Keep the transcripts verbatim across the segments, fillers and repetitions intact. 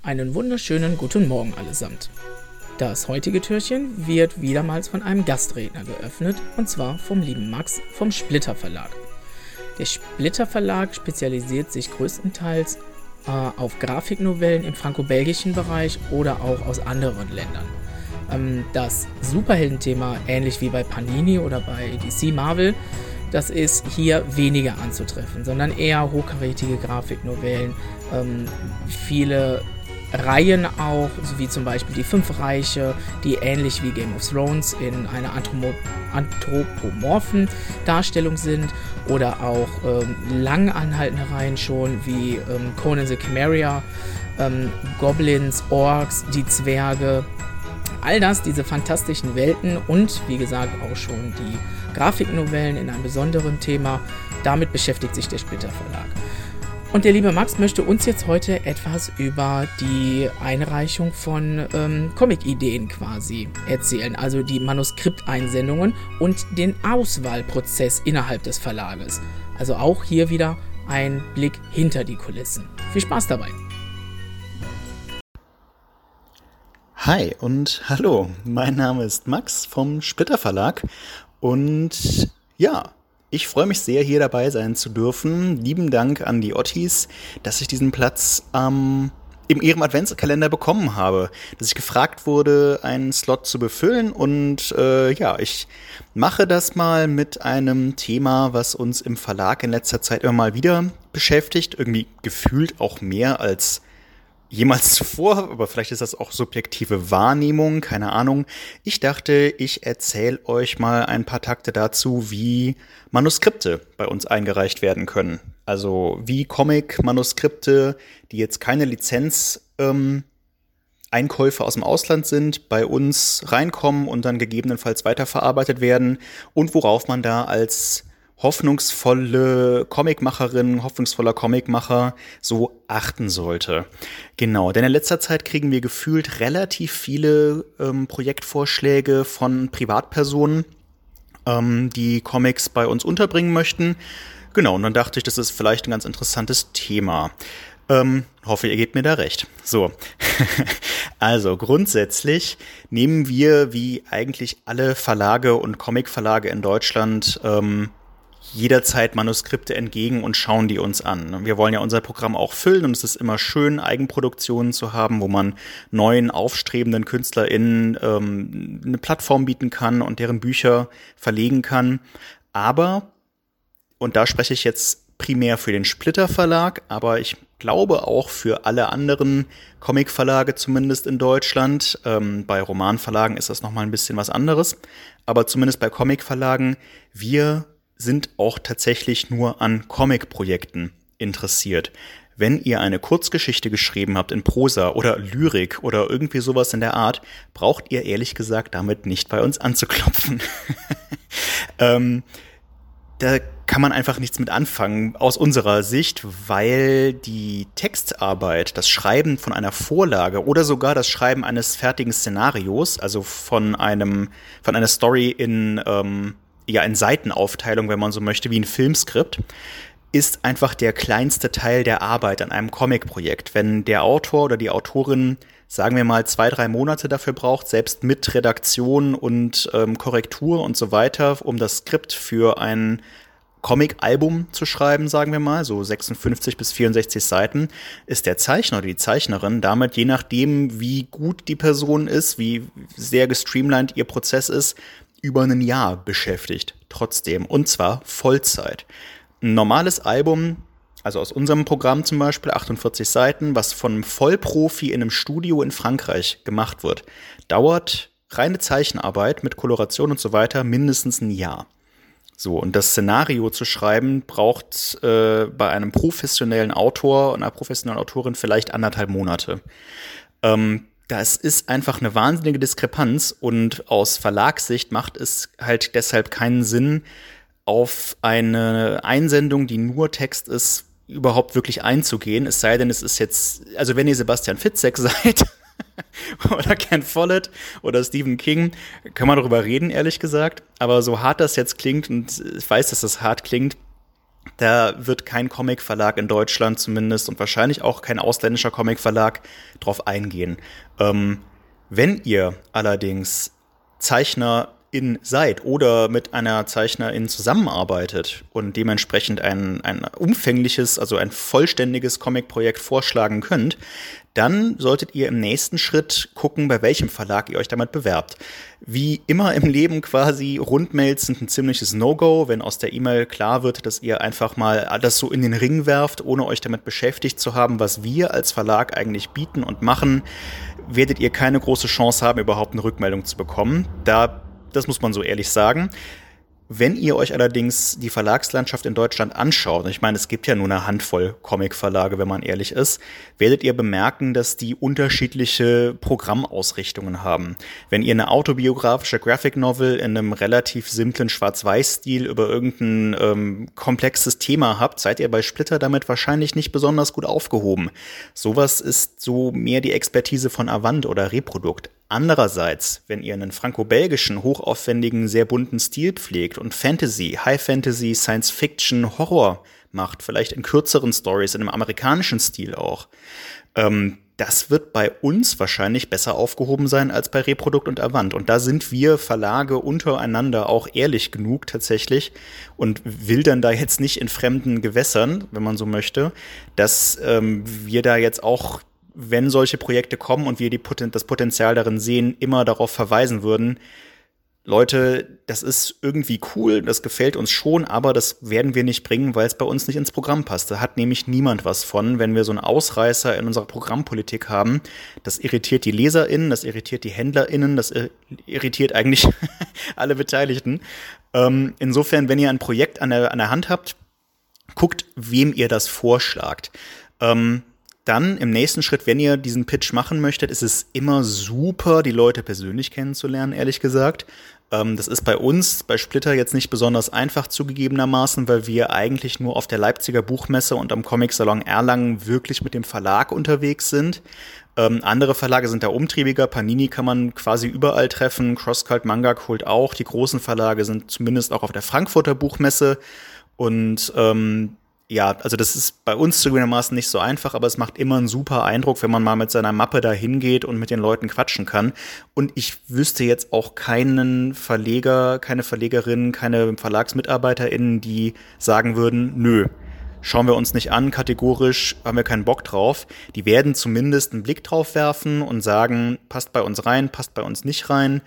Einen wunderschönen guten Morgen allesamt. Das heutige Türchen wird wiedermals von einem Gastredner geöffnet, und zwar vom lieben Max vom Splitter Verlag. Der Splitter Verlag spezialisiert sich größtenteils äh, auf Grafiknovellen im franco-belgischen Bereich oder auch aus anderen Ländern. Ähm, das Superheldenthema, ähnlich wie bei Panini oder bei D C Marvel, das ist hier weniger anzutreffen, sondern eher hochkarätige Grafiknovellen, ähm, viele Reihen auch, so wie zum Beispiel die Fünf Reiche, die ähnlich wie Game of Thrones in einer anthropo- anthropomorphen Darstellung sind, oder auch ähm, lang anhaltende Reihen schon wie ähm, Conan the Chimera, ähm, Goblins, Orks, die Zwerge, all das, diese fantastischen Welten und wie gesagt auch schon die Grafiknovellen in einem besonderen Thema. Damit beschäftigt sich der Splitter Verlag. Und der liebe Max möchte uns jetzt heute etwas über die Einreichung von ähm, Comic-Ideen quasi erzählen, also die Manuskripteinsendungen und den Auswahlprozess innerhalb des Verlages. Also auch hier wieder ein Blick hinter die Kulissen. Viel Spaß dabei! Hi und hallo, mein Name ist Max vom Splitter Verlag und ja, ich freue mich sehr, hier dabei sein zu dürfen. Lieben Dank an die Ottis, dass ich diesen Platz ähm, in ihrem Adventskalender bekommen habe, dass ich gefragt wurde, einen Slot zu befüllen und äh, ja, ich mache das mal mit einem Thema, was uns im Verlag in letzter Zeit immer mal wieder beschäftigt, irgendwie gefühlt auch mehr als jemals zuvor, aber vielleicht ist das auch subjektive Wahrnehmung, keine Ahnung. Ich dachte, ich erzähle euch mal ein paar Takte dazu, wie Manuskripte bei uns eingereicht werden können. Also wie Comic-Manuskripte, die jetzt keine Lizenz ähm, Einkäufe aus dem Ausland sind, bei uns reinkommen und dann gegebenenfalls weiterverarbeitet werden und worauf man da als hoffnungsvolle Comicmacherin, hoffnungsvoller Comicmacher so achten sollte. Genau, denn in letzter Zeit kriegen wir gefühlt relativ viele ähm, Projektvorschläge von Privatpersonen, ähm, die Comics bei uns unterbringen möchten. Genau, und dann dachte ich, das ist vielleicht ein ganz interessantes Thema. Ähm, hoffe, ihr gebt mir da recht. So, also grundsätzlich nehmen wir, wie eigentlich alle Verlage und Comicverlage in Deutschland, ähm, jederzeit Manuskripte entgegen und schauen die uns an. Wir wollen ja unser Programm auch füllen und es ist immer schön, Eigenproduktionen zu haben, wo man neuen, aufstrebenden KünstlerInnen ähm, eine Plattform bieten kann und deren Bücher verlegen kann. Aber, und da spreche ich jetzt primär für den Splitter Verlag, aber ich glaube auch für alle anderen Comicverlage, zumindest in Deutschland. Ähm, bei Romanverlagen ist das nochmal ein bisschen was anderes. Aber zumindest bei Comicverlagen, wir sind auch tatsächlich nur an Comic-Projekten interessiert. Wenn ihr eine Kurzgeschichte geschrieben habt in Prosa oder Lyrik oder irgendwie sowas in der Art, braucht ihr ehrlich gesagt damit nicht bei uns anzuklopfen. ähm, da kann man einfach nichts mit anfangen aus unserer Sicht, weil die Textarbeit, das Schreiben von einer Vorlage oder sogar das Schreiben eines fertigen Szenarios, also von einem von einer Story in ähm, ja in Seitenaufteilung, wenn man so möchte, wie ein Filmskript, ist einfach der kleinste Teil der Arbeit an einem Comic-Projekt. Wenn der Autor oder die Autorin, sagen wir mal, zwei, drei Monate dafür braucht, selbst mit Redaktion und ähm, Korrektur und so weiter, um das Skript für ein Comic-Album zu schreiben, sagen wir mal, so sechsundfünfzig bis vierundsechzig Seiten, ist der Zeichner oder die Zeichnerin damit, je nachdem, wie gut die Person ist, wie sehr gestreamlined ihr Prozess ist, über ein Jahr beschäftigt, trotzdem, und zwar Vollzeit. Ein normales Album, also aus unserem Programm zum Beispiel, achtundvierzig Seiten, was von einem Vollprofi in einem Studio in Frankreich gemacht wird, dauert reine Zeichenarbeit mit Koloration und so weiter mindestens ein Jahr. So, und das Szenario zu schreiben braucht äh, bei einem professionellen Autor und einer professionellen Autorin vielleicht anderthalb Monate. Ähm, Das ist einfach eine wahnsinnige Diskrepanz und aus Verlagssicht macht es halt deshalb keinen Sinn, auf eine Einsendung, die nur Text ist, überhaupt wirklich einzugehen. Es sei denn, es ist jetzt, also wenn ihr Sebastian Fitzek seid oder Ken Follett oder Stephen King, kann man darüber reden, ehrlich gesagt. Aber so hart das jetzt klingt, und ich weiß, dass das hart klingt, Da wird kein Comicverlag in Deutschland zumindest und wahrscheinlich auch kein ausländischer Comicverlag drauf eingehen. Ähm, wenn ihr allerdings Zeichnerin seid oder mit einer Zeichnerin zusammenarbeitet und dementsprechend ein, ein umfängliches, also ein vollständiges Comicprojekt vorschlagen könnt, dann solltet ihr im nächsten Schritt gucken, bei welchem Verlag ihr euch damit bewerbt. Wie immer im Leben quasi, Rundmails sind ein ziemliches No-Go, wenn aus der E-Mail klar wird, dass ihr einfach mal alles so in den Ring werft, ohne euch damit beschäftigt zu haben, was wir als Verlag eigentlich bieten und machen, werdet ihr keine große Chance haben, überhaupt eine Rückmeldung zu bekommen. Da, das muss man so ehrlich sagen. Wenn ihr euch allerdings die Verlagslandschaft in Deutschland anschaut, und ich meine, es gibt ja nur eine Handvoll Comicverlage, wenn man ehrlich ist, werdet ihr bemerken, dass die unterschiedliche Programmausrichtungen haben. Wenn ihr eine autobiografische Graphic Novel in einem relativ simplen Schwarz-Weiß-Stil über irgendein ähm, komplexes Thema habt, seid ihr bei Splitter damit wahrscheinlich nicht besonders gut aufgehoben. Sowas ist so mehr die Expertise von Avant oder Reprodukt. Andererseits, wenn ihr einen franco-belgischen, hochaufwendigen, sehr bunten Stil pflegt und Fantasy, High Fantasy, Science Fiction, Horror macht, vielleicht in kürzeren Stories, in einem amerikanischen Stil auch, ähm, das wird bei uns wahrscheinlich besser aufgehoben sein als bei Reprodukt und Avant. Und da sind wir Verlage untereinander auch ehrlich genug tatsächlich und wildern da jetzt nicht in fremden Gewässern, wenn man so möchte, dass ähm, wir da jetzt auch, wenn solche Projekte kommen und wir die Poten- das Potenzial darin sehen, immer darauf verweisen würden, Leute, das ist irgendwie cool, das gefällt uns schon, aber das werden wir nicht bringen, weil es bei uns nicht ins Programm passt. Da hat nämlich niemand was von, wenn wir so einen Ausreißer in unserer Programmpolitik haben. Das irritiert die LeserInnen, das irritiert die HändlerInnen, das irritiert eigentlich alle Beteiligten. Ähm, insofern, wenn ihr ein Projekt an der, an der Hand habt, guckt, wem ihr das vorschlagt. Ähm, Dann im nächsten Schritt, wenn ihr diesen Pitch machen möchtet, ist es immer super, die Leute persönlich kennenzulernen, ehrlich gesagt. Ähm, das ist bei uns, bei Splitter jetzt nicht besonders einfach zugegebenermaßen, weil wir eigentlich nur auf der Leipziger Buchmesse und am Comic-Salon Erlangen wirklich mit dem Verlag unterwegs sind. Ähm, andere Verlage sind da umtriebiger. Panini kann man quasi überall treffen. Crosscult Manga holt auch. Die großen Verlage sind zumindest auch auf der Frankfurter Buchmesse. Und ähm, ja, also das ist bei uns zugegebenermaßen nicht so einfach, aber es macht immer einen super Eindruck, wenn man mal mit seiner Mappe da hingeht und mit den Leuten quatschen kann. Und ich wüsste jetzt auch keinen Verleger, keine Verlegerin, keine VerlagsmitarbeiterInnen, die sagen würden, nö, schauen wir uns nicht an, kategorisch haben wir keinen Bock drauf. Die werden zumindest einen Blick drauf werfen und sagen, passt bei uns rein, passt bei uns nicht rein.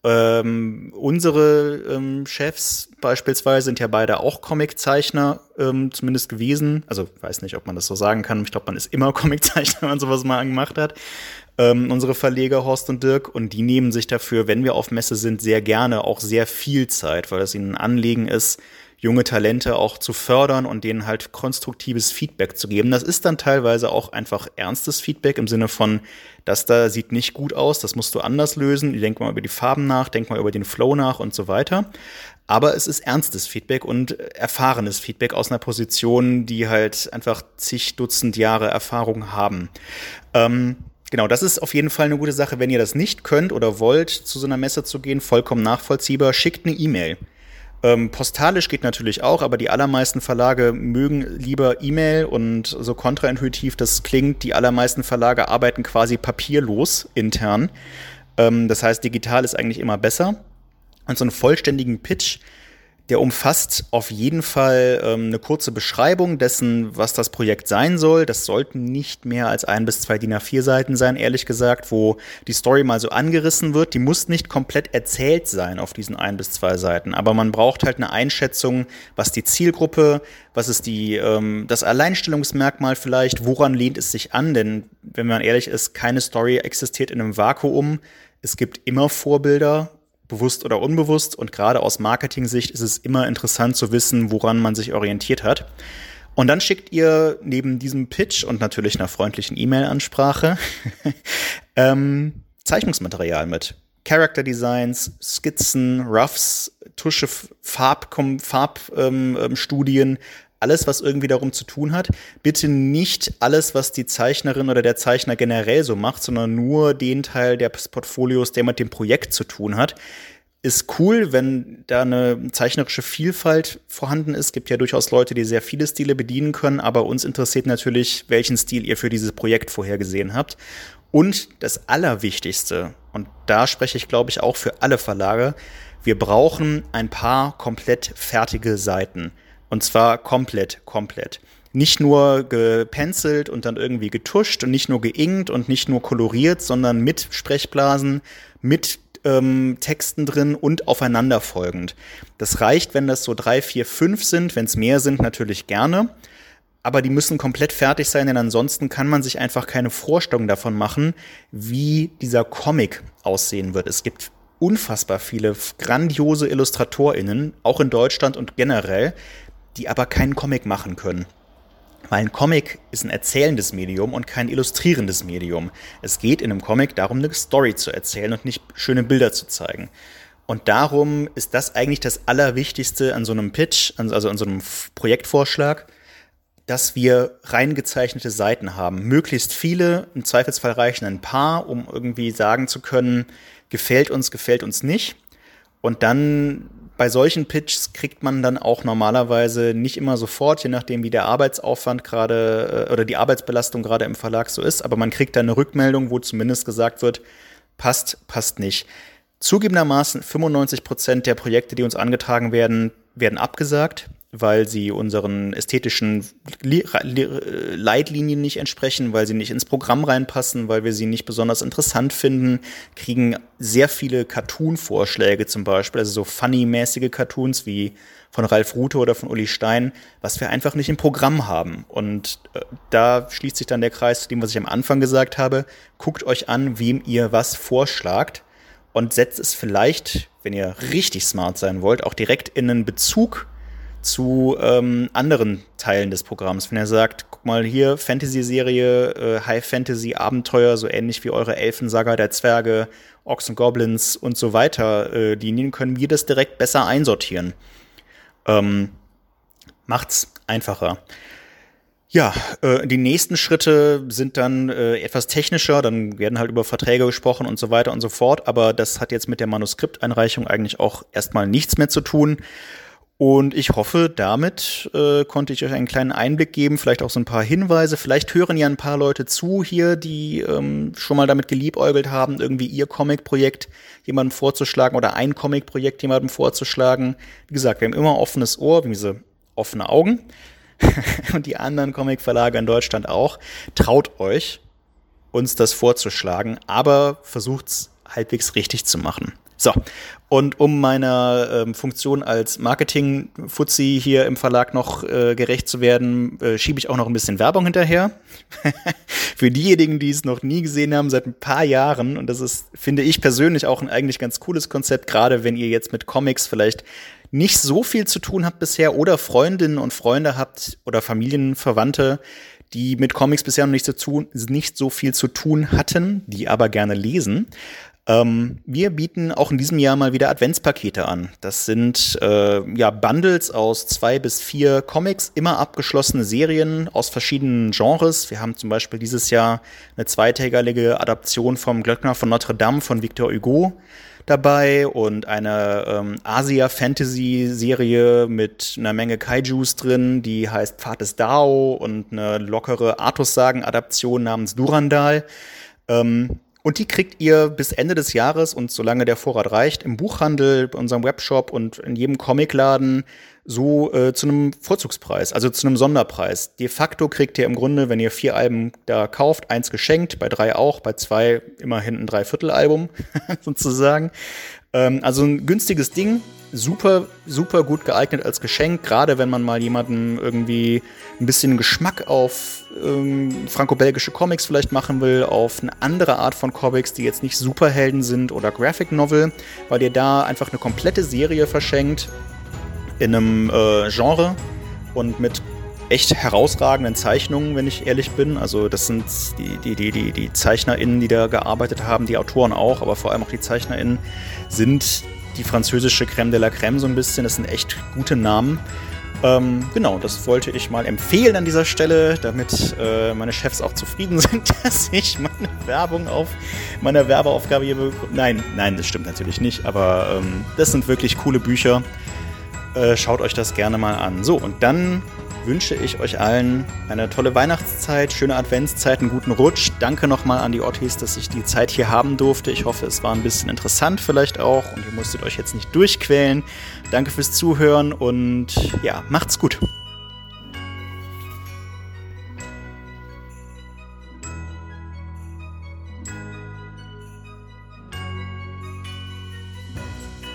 Ähm, unsere ähm, Chefs beispielsweise sind ja beide auch Comiczeichner ähm, zumindest gewesen. Also weiß nicht, ob man das so sagen kann. Ich glaube, man ist immer Comiczeichner, wenn man sowas mal gemacht hat. Ähm, unsere Verleger Horst und Dirk, und die nehmen sich dafür, wenn wir auf Messe sind, sehr gerne auch sehr viel Zeit, weil es ihnen ein Anliegen ist, junge Talente auch zu fördern und denen halt konstruktives Feedback zu geben. Das ist dann teilweise auch einfach ernstes Feedback im Sinne von, das da sieht nicht gut aus, das musst du anders lösen. Denk mal über die Farben nach, denk mal über den Flow nach und so weiter. Aber es ist ernstes Feedback und erfahrenes Feedback aus einer Position, die halt einfach zig Dutzend Jahre Erfahrung haben. Ähm, Genau, das ist auf jeden Fall eine gute Sache. Wenn ihr das nicht könnt oder wollt, zu so einer Messe zu gehen, vollkommen nachvollziehbar, schickt eine E-Mail. Ähm, postalisch geht natürlich auch, aber die allermeisten Verlage mögen lieber E-Mail, und so kontraintuitiv das klingt, die allermeisten Verlage arbeiten quasi papierlos intern. Ähm, das heißt, digital ist eigentlich immer besser. Und so einen vollständigen Pitch, der umfasst auf jeden Fall ähm, eine kurze Beschreibung dessen, was das Projekt sein soll. Das sollten nicht mehr als ein bis zwei D I N A vier Seiten sein, ehrlich gesagt, wo die Story mal so angerissen wird. Die muss nicht komplett erzählt sein auf diesen ein bis zwei Seiten, aber man braucht halt eine Einschätzung, was die Zielgruppe, was ist die ähm, das Alleinstellungsmerkmal vielleicht, woran lehnt es sich an? Denn wenn man ehrlich ist, keine Story existiert in einem Vakuum. Es gibt immer Vorbilder, bewusst oder unbewusst, und gerade aus Marketing-Sicht ist es immer interessant zu wissen, woran man sich orientiert hat. Und dann schickt ihr neben diesem Pitch und natürlich einer freundlichen E-Mail-Ansprache ähm, Zeichnungsmaterial mit. Character Designs, Skizzen, Roughs, Tusche, Farbstudien, Farb, ähm, Studien, alles, was irgendwie darum zu tun hat. Bitte nicht alles, was die Zeichnerin oder der Zeichner generell so macht, sondern nur den Teil des Portfolios, der mit dem Projekt zu tun hat. ist cool, wenn da eine zeichnerische Vielfalt vorhanden ist. Es gibt ja durchaus Leute, die sehr viele Stile bedienen können, aber uns interessiert natürlich, welchen Stil ihr für dieses Projekt vorhergesehen habt. Und das Allerwichtigste, und da spreche ich, glaube ich, auch für alle Verlage, wir brauchen ein paar komplett fertige Seiten. Und zwar komplett, komplett. Nicht nur gepencelt und dann irgendwie getuscht und nicht nur geinkt und nicht nur koloriert, sondern mit Sprechblasen, mit ähm, Texten drin und aufeinanderfolgend. Das reicht, wenn das so drei, vier, fünf sind. Wenn es mehr sind, natürlich gerne. Aber die müssen komplett fertig sein, denn ansonsten kann man sich einfach keine Vorstellung davon machen, wie dieser Comic aussehen wird. Es gibt unfassbar viele grandiose IllustratorInnen, auch in Deutschland und generell, die aber keinen Comic machen können. Weil ein Comic ist ein erzählendes Medium und kein illustrierendes Medium. Es geht in einem Comic darum, eine Story zu erzählen und nicht schöne Bilder zu zeigen. Und darum ist das eigentlich das Allerwichtigste an so einem Pitch, also an so einem Projektvorschlag, dass wir reingezeichnete Seiten haben. Möglichst viele, im Zweifelsfall reichen ein paar, um irgendwie sagen zu können, gefällt uns, gefällt uns nicht. Und dann bei solchen Pitches kriegt man dann auch normalerweise nicht immer sofort, je nachdem wie der Arbeitsaufwand gerade oder die Arbeitsbelastung gerade im Verlag so ist, aber man kriegt dann eine Rückmeldung, wo zumindest gesagt wird, passt, passt nicht. Zugegebenermaßen fünfundneunzig Prozent der Projekte, die uns angetragen werden, werden abgesagt, weil sie unseren ästhetischen Leitlinien nicht entsprechen, weil sie nicht ins Programm reinpassen, weil wir sie nicht besonders interessant finden, kriegen sehr viele Cartoon-Vorschläge zum Beispiel, also so funny-mäßige Cartoons wie von Ralf Rute oder von Uli Stein, was wir einfach nicht im Programm haben. Und äh, da schließt sich dann der Kreis zu dem, was ich am Anfang gesagt habe. Guckt euch an, wem ihr was vorschlagt und setzt es vielleicht, wenn ihr richtig smart sein wollt, auch direkt in einen Bezug zu ähm, anderen Teilen des Programms. Wenn er sagt, guck mal hier, Fantasy-Serie, äh, High-Fantasy-Abenteuer, so ähnlich wie eure Elfensaga der Zwerge, Orks und Goblins und so weiter äh, dienen, können wir das direkt besser einsortieren. Ähm, macht's einfacher. Ja, äh, die nächsten Schritte sind dann äh, etwas technischer, dann werden halt über Verträge gesprochen und so weiter und so fort, aber das hat jetzt mit der Manuskripteinreichung eigentlich auch erstmal nichts mehr zu tun. Und ich hoffe, damit äh, konnte ich euch einen kleinen Einblick geben, vielleicht auch so ein paar Hinweise. Vielleicht hören ja ein paar Leute zu hier, die ähm, schon mal damit geliebäugelt haben, irgendwie ihr Comic-Projekt jemandem vorzuschlagen oder ein Comic-Projekt jemandem vorzuschlagen. Wie gesagt, wir haben immer offenes Ohr, wie diese offene Augen. Und die anderen Comic-Verlage in Deutschland auch. Traut euch, uns das vorzuschlagen, aber versucht's halbwegs richtig zu machen. So, und um meiner ähm, Funktion als Marketing-Fuzzi hier im Verlag noch äh, gerecht zu werden, äh, schiebe ich auch noch ein bisschen Werbung hinterher. Für diejenigen, die es noch nie gesehen haben, seit ein paar Jahren, und das ist, finde ich persönlich, auch ein eigentlich ganz cooles Konzept, gerade wenn ihr jetzt mit Comics vielleicht nicht so viel zu tun habt bisher oder Freundinnen und Freunde habt oder Familienverwandte, die mit Comics bisher noch nicht so, zu, nicht so viel zu tun hatten, die aber gerne lesen. Ähm, wir bieten auch in diesem Jahr mal wieder Adventspakete an. Das sind äh, ja Bundles aus zwei bis vier Comics, immer abgeschlossene Serien aus verschiedenen Genres. Wir haben zum Beispiel dieses Jahr eine zweiteilige Adaption vom Glöckner von Notre Dame von Victor Hugo dabei und eine ähm, Asia-Fantasy-Serie mit einer Menge Kaijus drin, die heißt Pfad des Dao, und eine lockere Artus-Sagen-Adaption namens Durandal. Ähm, Und die kriegt ihr bis Ende des Jahres und solange der Vorrat reicht, im Buchhandel, bei unserem Webshop und in jedem Comicladen so äh, zu einem Vorzugspreis, also zu einem Sonderpreis. De facto kriegt ihr im Grunde, wenn ihr vier Alben da kauft, eins geschenkt, bei drei auch, bei zwei immerhin ein Dreiviertelalbum sozusagen. Ähm, also ein günstiges Ding, super, super gut geeignet als Geschenk, gerade wenn man mal jemanden irgendwie ein bisschen Geschmack auf ähm, franco-belgische Comics vielleicht machen will, auf eine andere Art von Comics, die jetzt nicht Superhelden sind oder Graphic Novel, weil ihr da einfach eine komplette Serie verschenkt in einem äh, Genre und mit echt herausragenden Zeichnungen, wenn ich ehrlich bin. Also das sind die, die, die, die, die ZeichnerInnen, die da gearbeitet haben, die Autoren auch, aber vor allem auch die ZeichnerInnen sind die französische Crème de la Crème so ein bisschen. Das sind echt gute Namen. Ähm, genau, das wollte ich mal empfehlen an dieser Stelle, damit äh, meine Chefs auch zufrieden sind, dass ich meine Werbung auf meiner Werbeaufgabe hier bekomme. Nein, nein, das stimmt natürlich nicht, aber ähm, das sind wirklich coole Bücher. Äh, schaut euch das gerne mal an. So, und dann wünsche ich euch allen eine tolle Weihnachtszeit, schöne Adventszeit, einen guten Rutsch. Danke nochmal an die Ottis, dass ich die Zeit hier haben durfte. Ich hoffe, es war ein bisschen interessant vielleicht auch und ihr musstet euch jetzt nicht durchquälen. Danke fürs Zuhören und ja, macht's gut.